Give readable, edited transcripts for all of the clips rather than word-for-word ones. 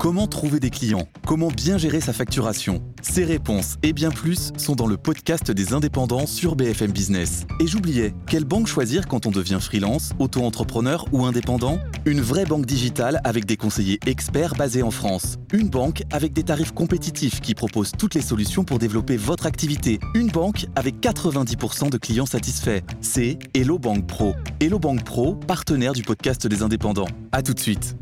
Comment trouver des clients ? Comment bien gérer sa facturation ? Ces réponses et bien plus sont dans le podcast des indépendants sur BFM Business. Et j'oubliais, quelle banque choisir quand on devient freelance, auto-entrepreneur ou indépendant ? Une vraie banque digitale avec des conseillers experts basés en France. Une banque avec des tarifs compétitifs qui propose toutes les solutions pour développer votre activité. Une banque avec 90% de clients satisfaits. C'est Hello Bank Pro. Hello Bank Pro, partenaire du podcast des indépendants. À tout de suite.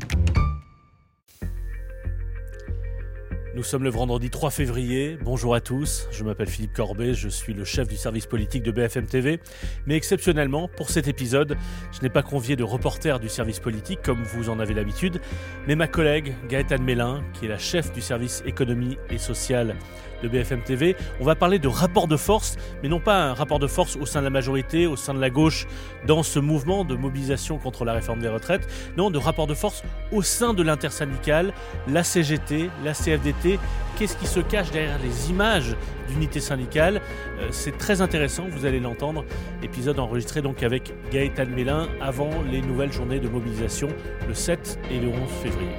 Nous sommes le vendredi 3 février. Bonjour à tous, je m'appelle Philippe Corbet, je suis le chef du service politique de BFM TV. Mais exceptionnellement, pour cet épisode, je n'ai pas convié de reporter du service politique comme vous en avez l'habitude, mais ma collègue Gaëtane Mélin, qui est la chef du service économie et social de BFM TV. On va parler de rapport de force, mais non pas un rapport de force au sein de la majorité, au sein de la gauche, dans ce mouvement de mobilisation contre la réforme des retraites. Non, de rapport de force au sein de l'intersyndicale, la CGT, la CFDT. Qu'est-ce qui se cache derrière les images d'unité syndicale ? C'est très intéressant, vous allez l'entendre. Épisode enregistré donc avec Gaëtane Mélin avant les nouvelles journées de mobilisation, le 7 et le 11 février.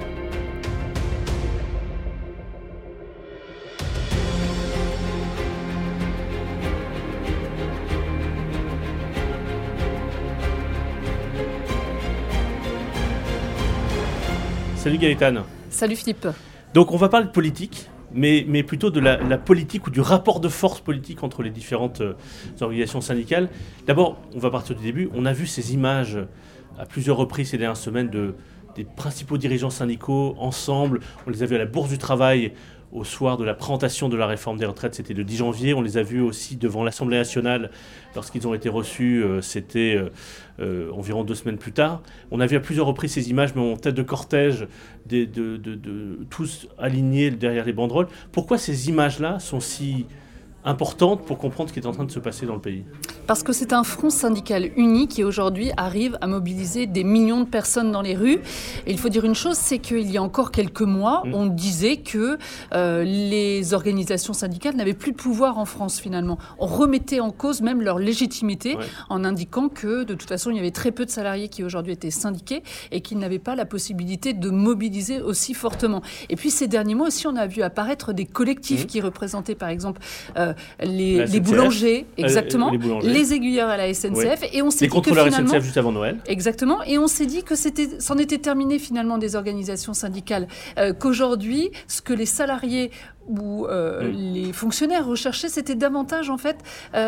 Salut Gaëtane. Salut Philippe. Donc on va parler de politique, mais plutôt de la politique ou du rapport de force politique entre les différentes organisations syndicales. D'abord, on va partir du début. On a vu ces images à plusieurs reprises ces dernières semaines des principaux dirigeants syndicaux ensemble. On les a vus à la Bourse du Travail au soir de la présentation de la réforme des retraites, c'était le 10 janvier. On les a vus aussi devant l'Assemblée nationale lorsqu'ils ont été reçus, c'était environ 2 semaines plus tard. On a vu à plusieurs reprises ces images, mais en tête de cortège, de tous alignés derrière les banderoles. Pourquoi ces images-là sont si importantes pour comprendre ce qui est en train de se passer dans le pays ? Parce que c'est un front syndical uni qui aujourd'hui arrive à mobiliser des millions de personnes dans les rues. Et il faut dire une chose, c'est qu'il y a encore quelques mois, on disait que les organisations syndicales n'avaient plus de pouvoir en France finalement. On remettait en cause même leur légitimité en indiquant que de toute façon il y avait très peu de salariés qui aujourd'hui étaient syndiqués et qu'ils n'avaient pas la possibilité de mobiliser aussi fortement. Et puis ces derniers mois aussi, on a vu apparaître des collectifs qui représentaient par exemple les boulangers, exactement, les aiguilleurs à la SNCF, et on s'est dit que finalement, SNCF juste avant Noël. Exactement, et on s'est dit que c'en était terminé finalement des organisations syndicales, qu'aujourd'hui, ce que les salariés ou les fonctionnaires recherchaient, c'était davantage en fait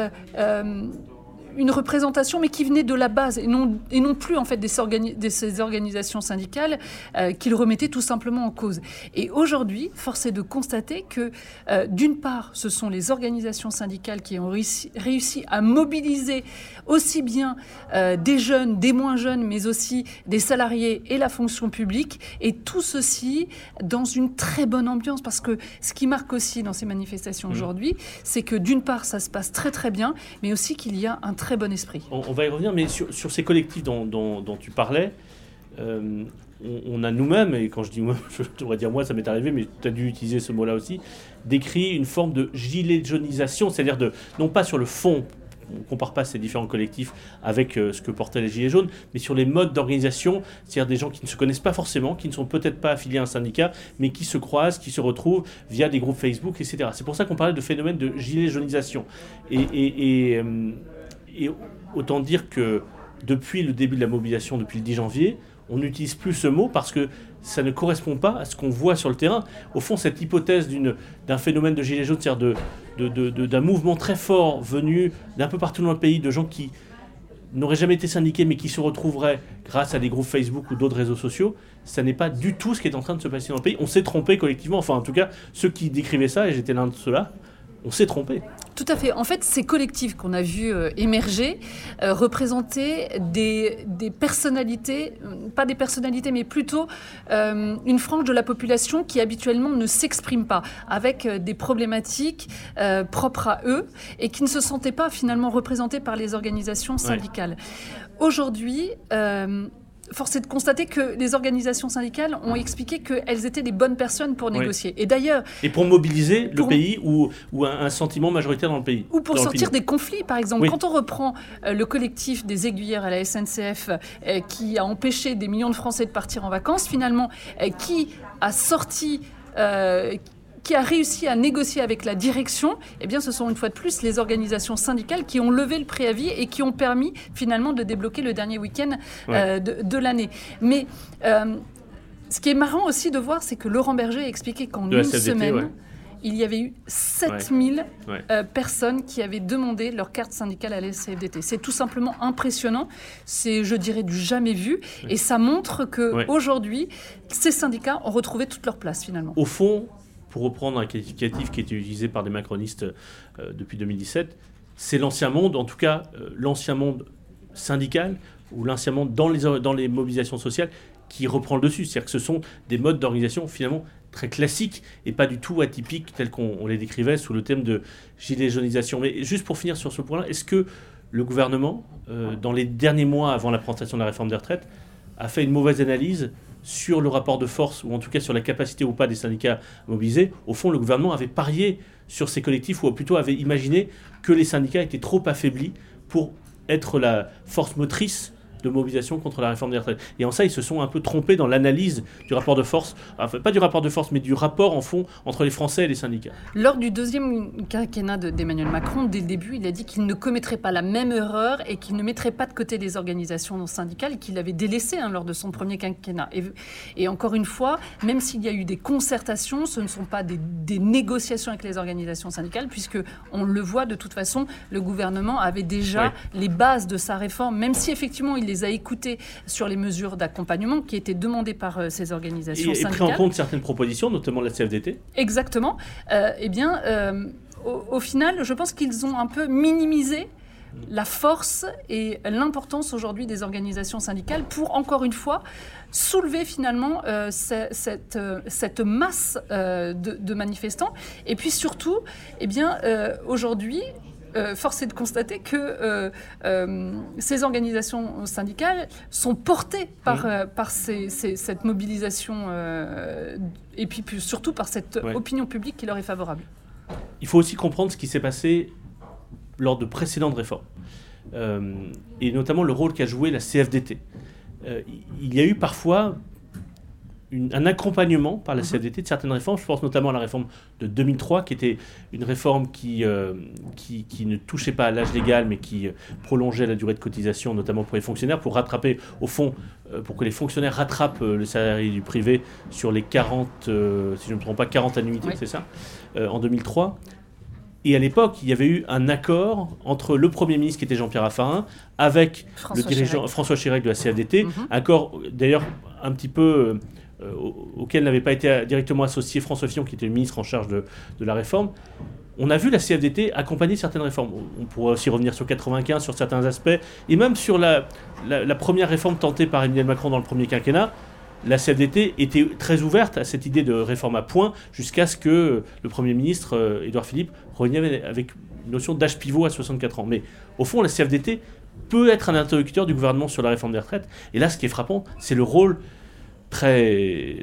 une représentation, mais qui venait de la base, et non plus en fait de ces organisations syndicales qu'ils remettaient tout simplement en cause. Et aujourd'hui, force est de constater que, d'une part, ce sont les organisations syndicales qui ont réussi à mobiliser aussi bien des jeunes, des moins jeunes, mais aussi des salariés et la fonction publique, et tout ceci dans une très bonne ambiance, parce que ce qui marque aussi dans ces manifestations aujourd'hui, c'est que d'une part, ça se passe très très bien, mais aussi qu'il y a un très bon esprit. On va y revenir, mais sur ces collectifs dont tu parlais, on a nous-mêmes, et quand je dis moi, je devrais dire moi, ça m'est arrivé, mais tu as dû utiliser ce mot-là aussi, décrit une forme de gilet jaunisation, c'est-à-dire non pas sur le fond, on ne compare pas ces différents collectifs avec ce que portaient les Gilets jaunes, mais sur les modes d'organisation, c'est-à-dire des gens qui ne se connaissent pas forcément, qui ne sont peut-être pas affiliés à un syndicat, mais qui se croisent, qui se retrouvent via des groupes Facebook, etc. C'est pour ça qu'on parlait de phénomène de gilet jaunisation. Et autant dire que depuis le début de la mobilisation, depuis le 10 janvier, on n'utilise plus ce mot parce que ça ne correspond pas à ce qu'on voit sur le terrain. Au fond, cette hypothèse d'un phénomène de gilet jaune, c'est-à-dire d'un mouvement très fort venu d'un peu partout dans le pays, de gens qui n'auraient jamais été syndiqués mais qui se retrouveraient grâce à des groupes Facebook ou d'autres réseaux sociaux, ça n'est pas du tout ce qui est en train de se passer dans le pays. On s'est trompé collectivement, enfin en tout cas, ceux qui décrivaient ça, et j'étais l'un de ceux-là, on s'est trompé. Tout à fait. En fait, ces collectifs qu'on a vus émerger représentaient des personnalités, pas des personnalités, mais plutôt une frange de la population qui habituellement ne s'exprime pas, avec des problématiques propres à eux et qui ne se sentaient pas finalement représentées par les organisations syndicales. Aujourd'hui, force est de constater que les organisations syndicales ont expliqué qu'elles étaient les bonnes personnes pour négocier. Et d'ailleurs... Et pour mobiliser le pays ou un sentiment majoritaire dans le pays. Ou pour sortir des conflits, par exemple. Oui. Quand on reprend le collectif des aiguilleurs à la SNCF qui a empêché des millions de Français de partir en vacances, finalement, qui a sorti... qui a réussi à négocier avec la direction, eh bien, ce sont une fois de plus les organisations syndicales qui ont levé le préavis et qui ont permis finalement de débloquer le dernier week-end de l'année. Mais ce qui est marrant aussi de voir, c'est que Laurent Berger a expliqué qu'en une semaine, il y avait eu 7000 personnes qui avaient demandé leur carte syndicale à la CFDT. C'est tout simplement impressionnant. C'est, je dirais, du jamais vu. Et ça montre qu'aujourd'hui, ces syndicats ont retrouvé toute leur place finalement. Au fond, pour reprendre un qualificatif qui était utilisé par des macronistes depuis 2017, c'est l'ancien monde, en tout cas l'ancien monde syndical ou l'ancien monde dans les mobilisations sociales qui reprend le dessus. C'est-à-dire que ce sont des modes d'organisation finalement très classiques et pas du tout atypiques tels qu'on les décrivait sous le thème de gilet jaunisation. Mais juste pour finir sur ce point-là, est-ce que le gouvernement, dans les derniers mois avant la présentation de la réforme des retraites, a fait une mauvaise analyse sur le rapport de force, ou en tout cas sur la capacité ou pas des syndicats mobilisés? Au fond, le gouvernement avait parié sur ces collectifs, ou plutôt avait imaginé que les syndicats étaient trop affaiblis pour être la force motrice de mobilisation contre la réforme des retraites. Et en ça, ils se sont un peu trompés dans l'analyse du rapport de force, enfin pas du rapport de force, mais du rapport en fond entre les Français et les syndicats. Lors du deuxième quinquennat d'Emmanuel Macron, dès le début, il a dit qu'il ne commettrait pas la même erreur et qu'il ne mettrait pas de côté les organisations syndicales et qu'il avait délaissé lors de son premier quinquennat. Et encore une fois, même s'il y a eu des concertations, ce ne sont pas des négociations avec les organisations syndicales, puisque on le voit de toute façon, le gouvernement avait déjà les bases de sa réforme, même si effectivement il les a écoutés sur les mesures d'accompagnement qui étaient demandées par ces organisations syndicales. Et pris en compte certaines propositions, notamment la CFDT. Exactement. Au final, je pense qu'ils ont un peu minimisé la force et l'importance aujourd'hui des organisations syndicales pour, encore une fois, soulever finalement cette masse de manifestants. Et puis surtout, aujourd'hui, force est de constater que ces organisations syndicales sont portées par cette mobilisation et puis surtout par cette opinion publique qui leur est favorable. Il faut aussi comprendre ce qui s'est passé lors de précédentes réformes, et notamment le rôle qu'a joué la CFDT. Il y a eu parfois un accompagnement par la CFDT de certaines réformes. Je pense notamment à la réforme de 2003, qui était une réforme qui ne touchait pas à l'âge légal, mais qui prolongeait la durée de cotisation, notamment pour les fonctionnaires, pour rattraper, au fond, pour que les fonctionnaires rattrapent le salarié du privé sur les 40, si je ne me trompe pas, 40 annuités, c'est ça, en 2003. Et à l'époque, il y avait eu un accord entre le Premier ministre, qui était Jean-Pierre Raffarin, avec le dirigeant François Chirac de la CFDT, accord d'ailleurs un petit peu auquel n'avait pas été directement associé François Fillon, qui était le ministre en charge de la réforme. On a vu la CFDT accompagner certaines réformes. On pourrait aussi revenir sur 95, sur certains aspects, et même sur la première réforme tentée par Emmanuel Macron dans le premier quinquennat. La CFDT était très ouverte à cette idée de réforme à points, jusqu'à ce que le Premier ministre, Édouard Philippe, revienne avec une notion d'âge pivot à 64 ans. Mais au fond, la CFDT peut être un interlocuteur du gouvernement sur la réforme des retraites. Et là, ce qui est frappant, c'est le rôle très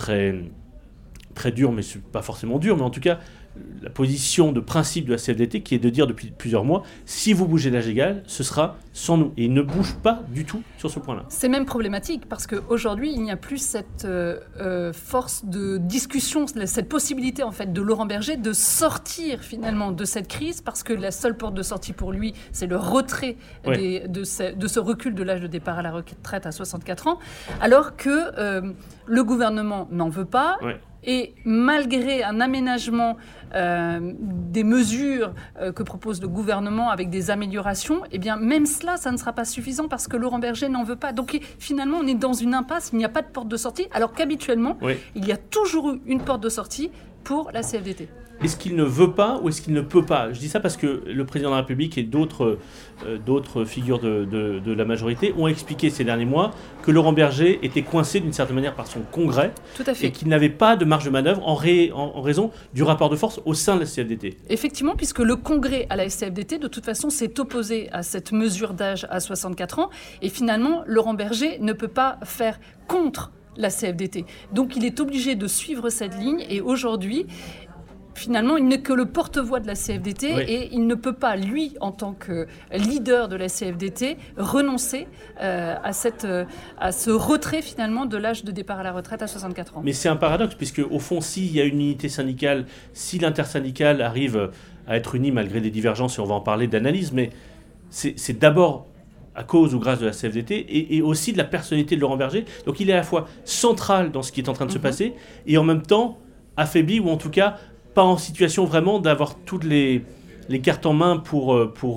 dur, mais c'est pas forcément dur, mais en tout cas, la position de principe de la CFDT qui est de dire depuis plusieurs mois, si vous bougez l'âge égal, ce sera sans nous. Et il ne bouge pas du tout sur ce point-là. C'est même problématique parce qu'aujourd'hui, il n'y a plus cette force de discussion, cette possibilité en fait de Laurent Berger de sortir finalement de cette crise, parce que la seule porte de sortie pour lui, c'est le retrait de ce recul de l'âge de départ à la retraite à 64 ans, alors que le gouvernement n'en veut pas. Et malgré un aménagement des mesures que propose le gouvernement avec des améliorations, eh bien même cela, ça ne sera pas suffisant parce que Laurent Berger n'en veut pas. Donc finalement, on est dans une impasse, il n'y a pas de porte de sortie, alors qu'habituellement, il y a toujours eu une porte de sortie pour la CFDT. est-ce qu'il ne veut pas ou est-ce qu'il ne peut pas ? Je dis ça parce que le président de la République et d'autres figures de la majorité ont expliqué ces derniers mois que Laurent Berger était coincé d'une certaine manière par son congrès. Tout à fait. Et qu'il n'avait pas de marge de manœuvre en raison du rapport de force au sein de la CFDT. Effectivement, puisque le congrès à la CFDT, de toute façon, s'est opposé à cette mesure d'âge à 64 ans. Et finalement, Laurent Berger ne peut pas faire contre la CFDT. Donc il est obligé de suivre cette ligne. Et aujourd'hui, finalement, il n'est que le porte-voix de la CFDT, oui. Et il ne peut pas, lui, en tant que leader de la CFDT, renoncer à ce retrait, finalement, de l'âge de départ à la retraite à 64 ans. Mais c'est un paradoxe, puisque, au fond, s'il y a une unité syndicale, si l'intersyndicale arrive à être unie malgré des divergences, et on va en parler d'analyse, mais c'est d'abord à cause ou grâce de la CFDT et aussi de la personnalité de Laurent Berger. Donc il est à la fois central dans ce qui est en train de se passer et en même temps affaibli, ou en tout cas pas en situation vraiment d'avoir toutes les cartes en main pour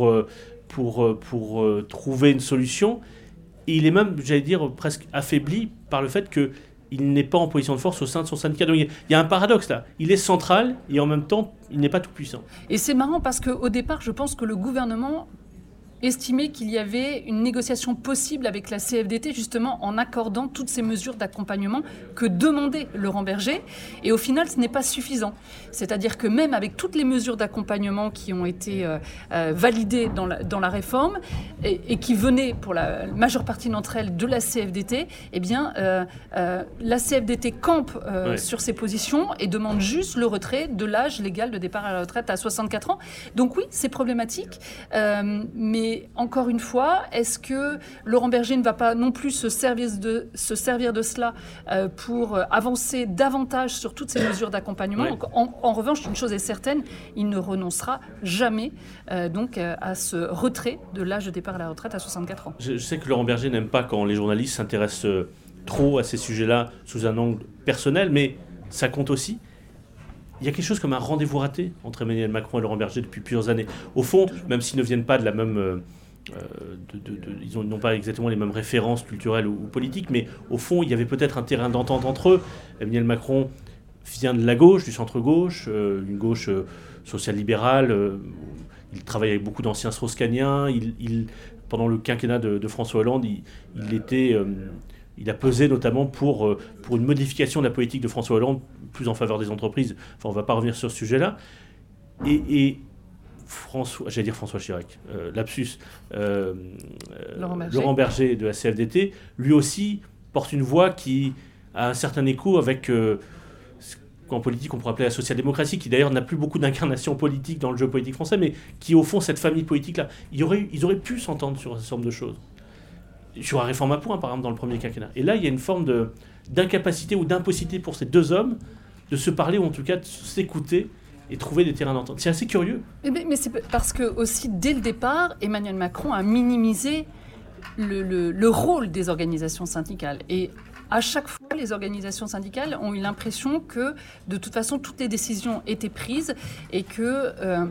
trouver une solution. Et il est même, j'allais dire, presque affaibli par le fait qu'il n'est pas en position de force au sein de son syndicat. Donc il y a un paradoxe là. Il est central et en même temps, il n'est pas tout puissant. Et c'est marrant parce qu'au départ, je pense que le gouvernement estimait qu'il y avait une négociation possible avec la CFDT, justement en accordant toutes ces mesures d'accompagnement que demandait Laurent Berger. Et au final, ce n'est pas suffisant. C'est-à-dire que même avec toutes les mesures d'accompagnement qui ont été validées dans la réforme et qui venaient pour la majeure partie d'entre elles de la CFDT, eh bien, la CFDT campe sur ses positions et demande juste le retrait de l'âge légal de départ à la retraite à 64 ans. Donc oui, c'est problématique, mais encore une fois, est-ce que Laurent Berger ne va pas non plus se servir de cela pour avancer davantage sur toutes ces mesures d'accompagnement ? Ouais. En revanche, une chose est certaine, il ne renoncera jamais à ce retrait de l'âge de départ à la retraite à 64 ans. Je sais que Laurent Berger n'aime pas quand les journalistes s'intéressent trop à ces sujets-là sous un angle personnel, mais ça compte aussi. Il y a quelque chose comme un rendez-vous raté entre Emmanuel Macron et Laurent Berger depuis plusieurs années. Au fond, même s'ils ne viennent pas de la même... ils n'ont pas exactement les mêmes références culturelles ou politiques, mais au fond, il y avait peut-être un terrain d'entente entre eux. Emmanuel Macron vient de la gauche, du centre-gauche, une gauche social-libérale. Il travaille avec beaucoup d'anciens strauss-kahniens. Pendant le quinquennat de François Hollande, il a pesé notamment pour une modification de la politique de François Hollande, plus en faveur des entreprises. Enfin, on ne va pas revenir sur ce sujet-là. Et j'allais dire François Chirac, lapsus, Laurent Berger de la CFDT, lui aussi porte une voix qui a un certain écho avec ce qu'en politique on pourrait appeler la social-démocratie, qui d'ailleurs n'a plus beaucoup d'incarnation politique dans le jeu politique français, mais qui au fond, cette famille politique-là, ils auraient pu s'entendre sur un certain nombre de choses. Sur la réforme à points, par exemple, dans le premier quinquennat. Et là, il y a une forme d'incapacité ou d'impossibilité pour ces deux hommes de se parler, ou en tout cas de s'écouter et trouver des terrains d'entente. C'est assez curieux. Mais c'est parce que, aussi, dès le départ, Emmanuel Macron a minimisé le rôle des organisations syndicales. Et à chaque fois, les organisations syndicales ont eu l'impression que, de toute façon, toutes les décisions étaient prises et que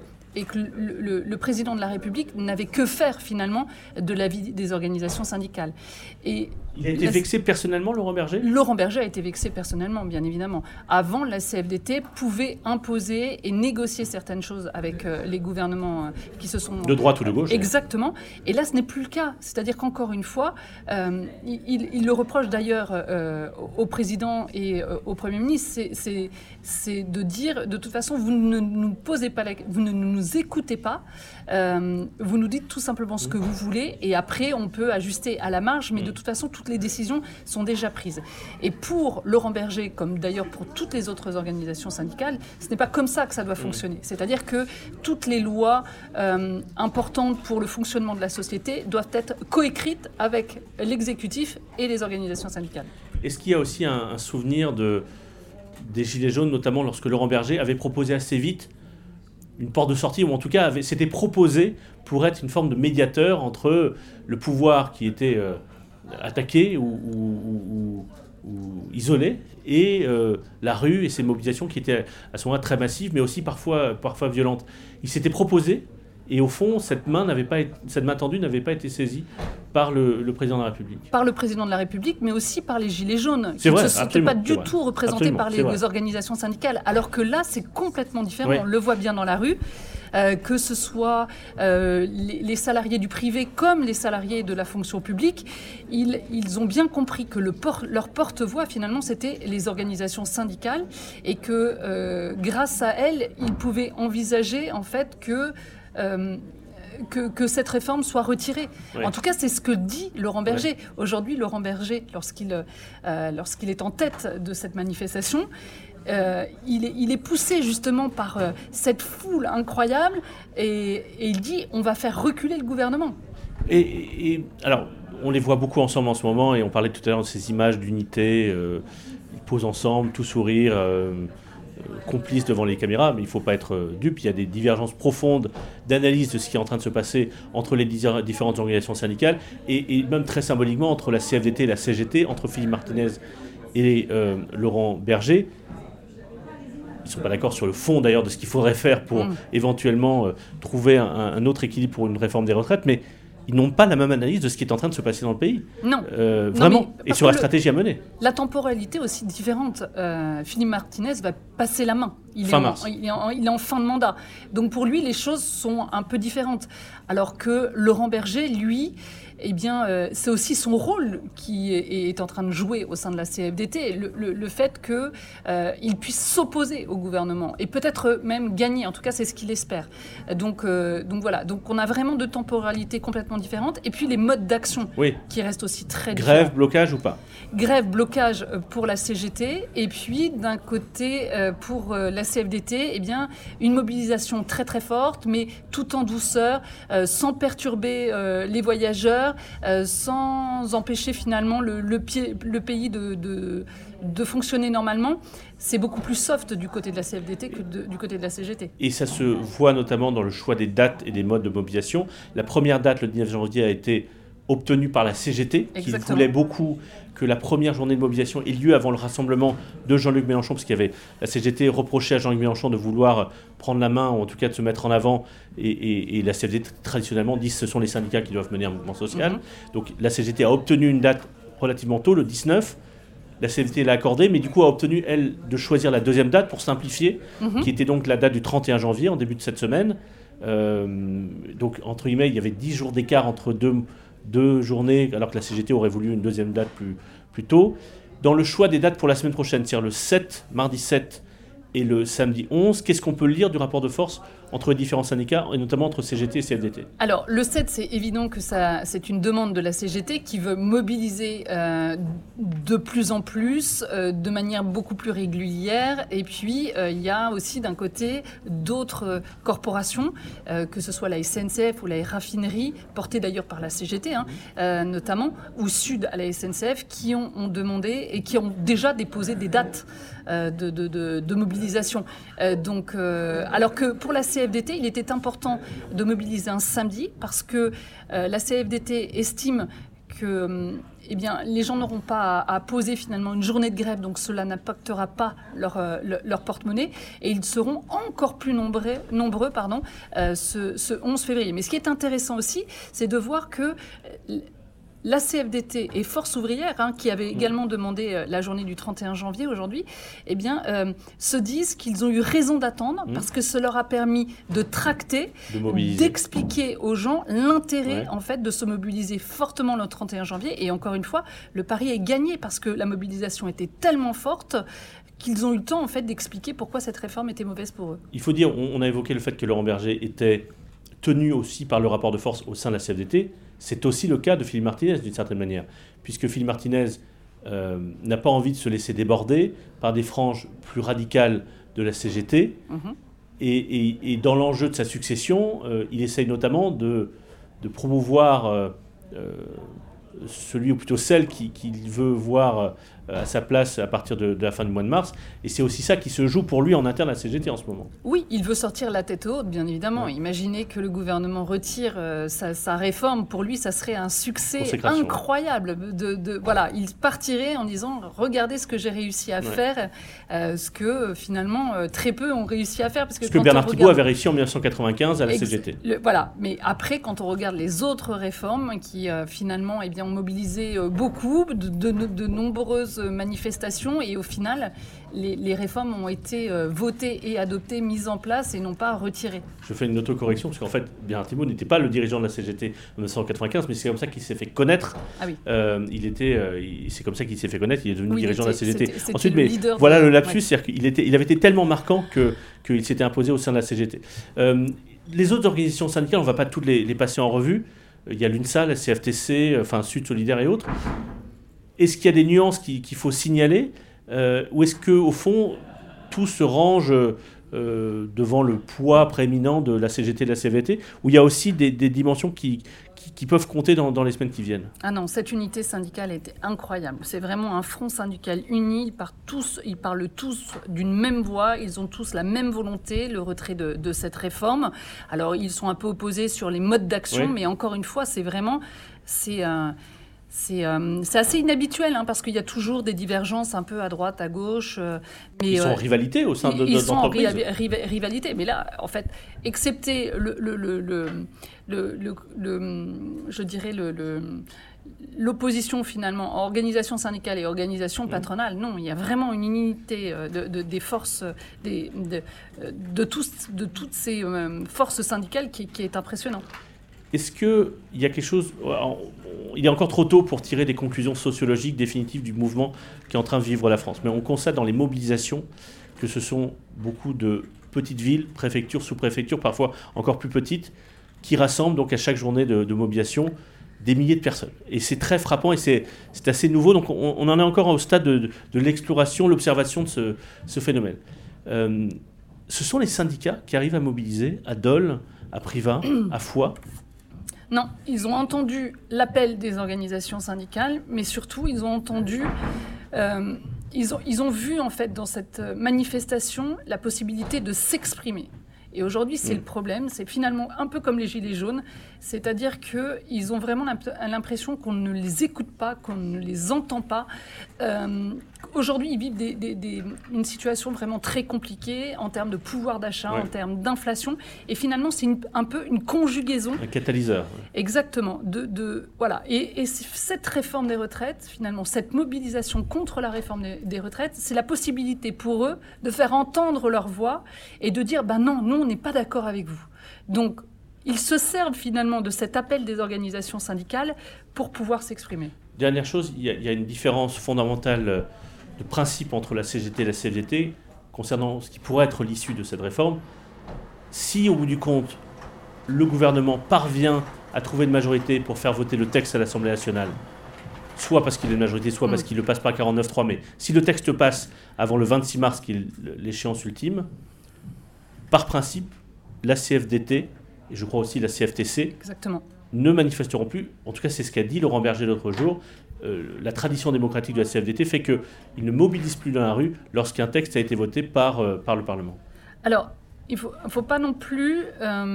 le président de la République n'avait que faire, finalement, de l'avis des organisations syndicales. Et il a été vexé personnellement, Laurent Berger ? Laurent Berger a été vexé personnellement, bien évidemment. Avant, la CFDT pouvait imposer et négocier certaines choses avec les gouvernements qui se sont... De droite ou de gauche. Exactement. Et là, ce n'est plus le cas. C'est-à-dire qu'encore une fois, il le reproche d'ailleurs au président et au Premier ministre, c'est de dire, de toute façon, vous ne nous posez pas vous ne nous écoutez pas, vous nous dites tout simplement ce que vous voulez, et après, on peut ajuster à la marge, mais de toute façon, toutes les décisions sont déjà prises. Et pour Laurent Berger, comme d'ailleurs pour toutes les autres organisations syndicales, ce n'est pas comme ça que ça doit fonctionner. C'est-à-dire que toutes les lois importantes pour le fonctionnement de la société doivent être coécrites avec l'exécutif et les organisations syndicales. Est-ce qu'il y a aussi un souvenir des Gilets jaunes, notamment lorsque Laurent Berger avait proposé assez vite une porte de sortie, ou en tout cas s'était proposé pour être une forme de médiateur entre le pouvoir qui était attaqué ou isolé, et la rue et ses mobilisations qui étaient à ce moment-là très massives, mais aussi parfois violentes. Il s'était proposé, Et au fond, cette main tendue n'avait pas été saisie par le président de la République. Par le président de la République, mais aussi par les Gilets jaunes, qui ne se sentaient pas du tout représentés par les organisations syndicales. Alors que là, c'est complètement différent. Oui. On le voit bien dans la rue. Que ce soit les salariés du privé comme les salariés de la fonction publique, ils ont bien compris que leur porte-voix, finalement, c'était les organisations syndicales et que grâce à elles, ils pouvaient envisager, en fait, que cette réforme soit retirée. Oui. En tout cas, c'est ce que dit Laurent Berger. Oui. Aujourd'hui, Laurent Berger, lorsqu'il est en tête de cette manifestation, il est poussé justement par cette foule incroyable et il dit on va faire reculer le gouvernement. Et alors, on les voit beaucoup ensemble en ce moment et on parlait tout à l'heure de ces images d'unité, ils posent ensemble, tout sourire, complices devant les caméras, mais il ne faut pas être dupe, il y a des divergences profondes d'analyse de ce qui est en train de se passer entre les différentes organisations syndicales et même très symboliquement entre la CFDT et la CGT, entre Philippe Martinez et Laurent Berger. Ils ne sont pas d'accord sur le fond d'ailleurs de ce qu'il faudrait faire pour éventuellement trouver un autre équilibre pour une réforme des retraites, mais ils n'ont pas la même analyse de ce qui est en train de se passer dans le pays. Non. Vraiment. Et sur la stratégie à mener. La temporalité est aussi différente. Philippe Martinez va passer la main. Il est en fin de mandat. Donc pour lui, les choses sont un peu différentes. Alors que Laurent Berger, lui, eh bien, c'est aussi son rôle qui est en train de jouer au sein de la CFDT. Le fait qu'il puisse s'opposer au gouvernement et peut-être même gagner. En tout cas, c'est ce qu'il espère. Donc voilà. Donc on a vraiment deux temporalités complètement différentes. Et puis les modes d'action qui restent aussi très différents. Grève, blocage ou pas ? Grève, blocage pour la CGT. Et puis d'un côté, pour la CFDT, eh bien, une mobilisation très très forte, mais tout en douceur, sans perturber les voyageurs, sans empêcher finalement le pays de fonctionner normalement. C'est beaucoup plus soft du côté de la CFDT que du côté de la CGT. Et ça se voit notamment dans le choix des dates et des modes de mobilisation. La première date, le 19 janvier, a été obtenue par la CGT, qui voulait beaucoup que la première journée de mobilisation ait lieu avant le rassemblement de Jean-Luc Mélenchon, parce qu'il y avait la CGT reprochait à Jean-Luc Mélenchon de vouloir prendre la main, ou en tout cas de se mettre en avant, et la CFDT traditionnellement dit que ce sont les syndicats qui doivent mener un mouvement social. Donc la CGT a obtenu une date relativement tôt, le 19. La CFDT l'a accordé, mais du coup a obtenu, elle, de choisir la deuxième date pour simplifier, qui était donc la date du 31 janvier, en début de cette semaine. Donc, entre guillemets, il y avait 10 jours d'écart entre deux journées, alors que la CGT aurait voulu une deuxième date plus tôt. Dans le choix des dates pour la semaine prochaine, c'est-à-dire le mardi 7 et le samedi 11, qu'est-ce qu'on peut lire du rapport de force entre les différents syndicats, et notamment entre CGT et CFDT ? Alors, le 7, c'est évident que c'est une demande de la CGT qui veut mobiliser de plus en plus, de manière beaucoup plus régulière. Et puis, il y a aussi d'un côté d'autres corporations, que ce soit la SNCF ou la raffinerie, portée d'ailleurs par la CGT, notamment, ou Sud à la SNCF, qui ont demandé et qui ont déjà déposé des dates de mobilisation. Alors que pour la CFDT, il était important de mobiliser un samedi parce que la CFDT estime que les gens n'auront pas à poser finalement une journée de grève, donc cela n'impactera pas leur porte-monnaie et ils seront encore plus nombreux ce 11 février. Mais ce qui est intéressant aussi, c'est de voir que la CFDT et Force ouvrière, qui avait également demandé la journée du 31 janvier aujourd'hui, se disent qu'ils ont eu raison d'attendre parce que ça leur a permis de tracter, d'expliquer aux gens l'intérêt en fait de se mobiliser fortement le 31 janvier. Et encore une fois, le pari est gagné parce que la mobilisation était tellement forte qu'ils ont eu le temps en fait d'expliquer pourquoi cette réforme était mauvaise pour eux. Il faut dire, on a évoqué le fait que Laurent Berger était tenu aussi par le rapport de force au sein de la CFDT. C'est aussi le cas de Philippe Martinez, d'une certaine manière, puisque Philippe Martinez n'a pas envie de se laisser déborder par des franges plus radicales de la CGT. Et dans l'enjeu de sa succession, il essaye notamment de promouvoir celui, ou plutôt celle, qu'il veut voir à sa place à partir de la fin du mois de mars. Et c'est aussi ça qui se joue pour lui en interne à la CGT en ce moment. Oui, il veut sortir la tête haute, bien évidemment. Ouais. Imaginez que le gouvernement retire sa réforme. Pour lui, ça serait un succès incroyable. Voilà, il partirait en disant « Regardez ce que j'ai réussi à faire », ce que finalement très peu ont réussi à faire. Parce que Bernard Thibault avait réussi en 1995 à la CGT. Voilà, mais après, quand on regarde les autres réformes qui finalement ont mobilisé beaucoup, de nombreuses manifestations, et au final, les réformes ont été votées et adoptées, mises en place et non pas retirées. Je fais une autocorrection, parce qu'en fait, Bernard Thibault n'était pas le dirigeant de la CGT en 1995, mais c'est comme ça qu'il s'est fait connaître. Ah oui. C'est comme ça qu'il s'est fait connaître, il est devenu dirigeant de la CGT. C'était Ensuite, mais voilà le lapsus, c'est-à-dire qu'il avait été tellement marquant qu'il s'était imposé au sein de la CGT. Les autres organisations syndicales, on ne va pas toutes les passer en revue. Il y a l'UNSA, la CFTC, Sud Solidaire et autres. Est-ce qu'il y a des nuances qu'il faut signaler ou est-ce qu'au fond, tout se range devant le poids prééminent de la CGT et de la CFDT, où il y a aussi des dimensions qui peuvent compter dans les semaines qui viennent? Ah non, cette unité syndicale était incroyable. C'est vraiment un front syndical uni. Ils parlent tous d'une même voix. Ils ont tous la même volonté, le retrait de cette réforme. Alors, ils sont un peu opposés sur les modes d'action, mais encore une fois, c'est vraiment... C'est assez inhabituel parce qu'il y a toujours des divergences un peu à droite, à gauche. Mais ils sont en rivalité au sein de l'entreprise. Ils sont en rivalité. Mais là, en fait, excepté l'opposition finalement, organisation syndicale et organisation patronale, non, il y a vraiment une unité des forces, de toutes ces forces syndicales qui est impressionnant. Est-ce qu'il y a quelque chose... Il est encore trop tôt pour tirer des conclusions sociologiques définitives du mouvement qui est en train de vivre la France. Mais on constate dans les mobilisations que ce sont beaucoup de petites villes, préfectures, sous-préfectures, parfois encore plus petites, qui rassemblent donc à chaque journée de mobilisation des milliers de personnes. Et c'est très frappant et c'est assez nouveau. Donc on en est encore au stade de l'exploration, l'observation de ce phénomène. Ce sont les syndicats qui arrivent à mobiliser à Dole, à Privas, à Foix. Non, ils ont entendu l'appel des organisations syndicales, mais surtout, ils ont entendu... ils ont vu, en fait, dans cette manifestation, la possibilité de s'exprimer. Et aujourd'hui, c'est le problème. C'est finalement un peu comme les Gilets jaunes. C'est-à-dire qu'ils ont vraiment l'impression qu'on ne les écoute pas, qu'on ne les entend pas. Aujourd'hui, ils vivent une situation vraiment très compliquée en termes de pouvoir d'achat, en termes d'inflation. Et finalement, c'est un peu une conjugaison. Un catalyseur. Exactement. Voilà. Et cette réforme des retraites, finalement, cette mobilisation contre la réforme des retraites, c'est la possibilité pour eux de faire entendre leur voix et de dire, non, nous, on n'est pas d'accord avec vous. Donc, ils se servent finalement de cet appel des organisations syndicales pour pouvoir s'exprimer. Dernière chose, il y a une différence fondamentale de principe entre la CGT et la CFDT concernant ce qui pourrait être l'issue de cette réforme. Si, au bout du compte, le gouvernement parvient à trouver une majorité pour faire voter le texte à l'Assemblée nationale, soit parce qu'il a une majorité, soit parce qu'il le passe par 49.3, mais si le texte passe avant le 26 mars, qui est l'échéance ultime, par principe, la CFDT, et je crois aussi la CFTC, ne manifesteront plus. En tout cas, c'est ce qu'a dit Laurent Berger l'autre jour. La tradition démocratique de la CFDT fait qu'ils ne mobilisent plus dans la rue lorsqu'un texte a été voté par le Parlement. Alors, il ne faut pas non plus...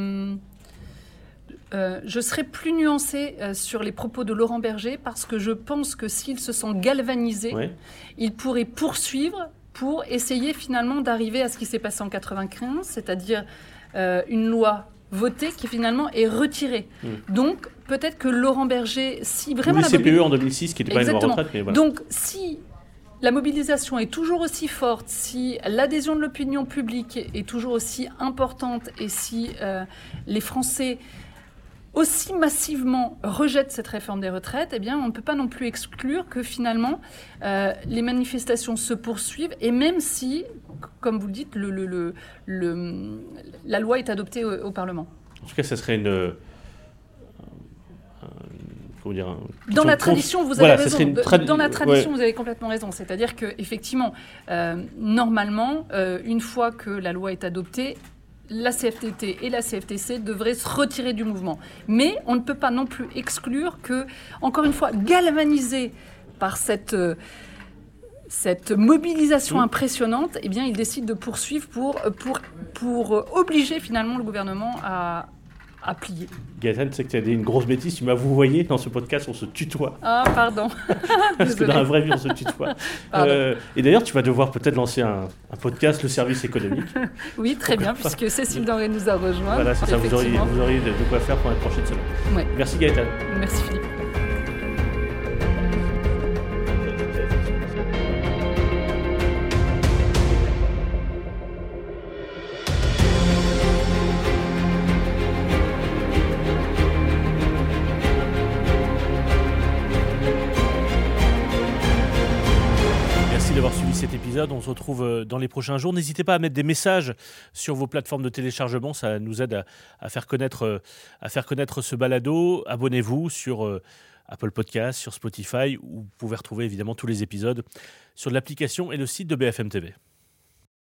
je serais plus nuancée sur les propos de Laurent Berger parce que je pense que s'il se sent galvanisé, il pourrait poursuivre pour essayer finalement d'arriver à ce qui s'est passé en 1995, c'est-à-dire une loi votée qui finalement est retirée. Donc peut-être que Laurent Berger, si vraiment... Ou le CPE en 2006 qui n'était pas une loi retraite. Mais voilà. Donc si la mobilisation est toujours aussi forte, si l'adhésion de l'opinion publique est toujours aussi importante et si les Français aussi massivement rejettent cette réforme des retraites, eh bien, on ne peut pas non plus exclure que finalement les manifestations se poursuivent et même si, comme vous le dites, la loi est adoptée au Parlement. En tout cas, ça serait dans la tradition, vous avez raison. Dans la tradition, vous avez complètement raison. C'est-à-dire qu'effectivement, normalement, une fois que la loi est adoptée, la CFDT et la CFTC devraient se retirer du mouvement. Mais on ne peut pas non plus exclure que, encore une fois, galvanisés par cette cette mobilisation impressionnante, eh bien, il décide de poursuivre pour obliger finalement le gouvernement à plier. Gaëtane, tu sais que tu as dit une grosse bêtise. Tu m'as vouvoyé dans ce podcast, on se tutoie. Ah, pardon. Parce que dans la vraie vie, on se tutoie. Et d'ailleurs, tu vas devoir peut-être lancer un podcast, le service économique. Oui, très bien, puisque Cécile Denré nous a rejoints. Voilà, c'est ça, vous auriez de quoi faire pour la prochaine semaine. Ouais. Merci Gaëtane. Merci Philippe. D'avoir suivi cet épisode, on se retrouve dans les prochains jours. N'hésitez pas à mettre des messages sur vos plateformes de téléchargement, ça nous aide à faire connaître ce balado. Abonnez-vous sur Apple Podcasts, sur Spotify, où vous pouvez retrouver évidemment tous les épisodes sur l'application et le site de BFM TV.